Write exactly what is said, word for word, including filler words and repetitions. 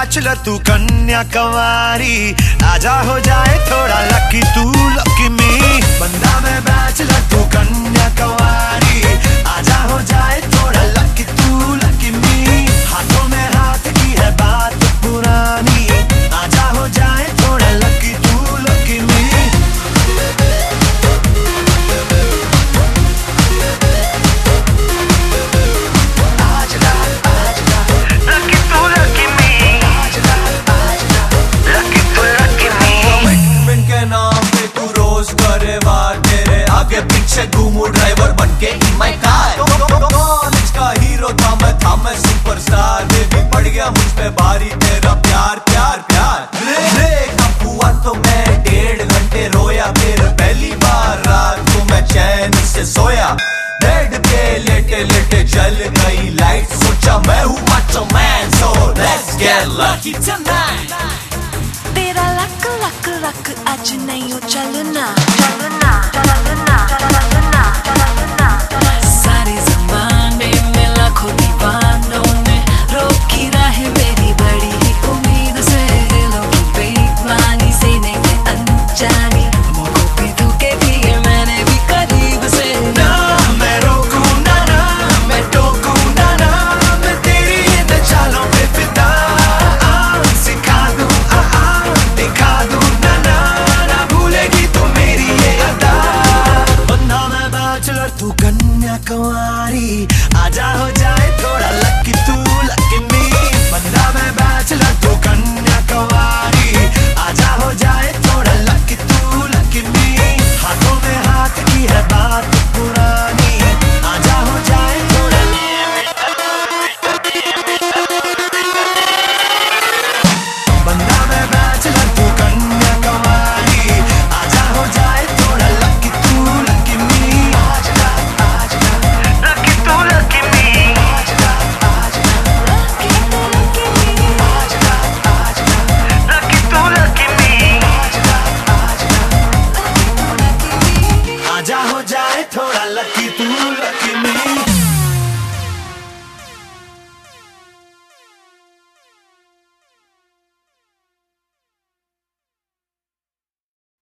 Bachelor तू कन्या कुमारी, आजा हो जाए थोड़ा लकी तू लकी मी। बंदा मैं बैचलर तू कन्या कुमारी, आजा हो जाए थोड़ा लकी तू लकी मी। हाथों में हाथ की है बात पुरानी, आजा हो जाए थोड़ा लकी तू लकी मी। आगे पीछे घूमू ड्राइवर बनके in my car। कॉलेज का हीरो था मैं, था मैं सुपरस्टार। बेबी पड़ गया मुझ पे भारी तेरा प्यार प्यार प्यार। ब्रेकअप हुआ तो मैं डेढ़ घंटे रोया, फिर पहली बार रात को मैं चैन से सोया। बेड पे लेटे लेटे जल गई लाइट, सोचा मैं हूँ macho man, so let's get lucky tonight। तेरा लक लक लक आज नहीं हो चलना चलना चलना चलना चलना। सारे ज़माने में लाखों दीवानों ने रोकी राह मेरी बड़ी ही उम्मीद से। दिलों की बेईमानी से नहीं अनजानी, मौकों पे धोखे दिए मैंने भी करीब से। ना मैं रोकूं ना ना मैं टोकूं ना ना, मैं तेरी इन चालों पे फिदा। आ सिखा दूं आ आ दिखा दूं ना ना, ना भूलेगी तू मेरी ये अदा। बंदा मैं बैचलर तू कन्या कुमारी, आजा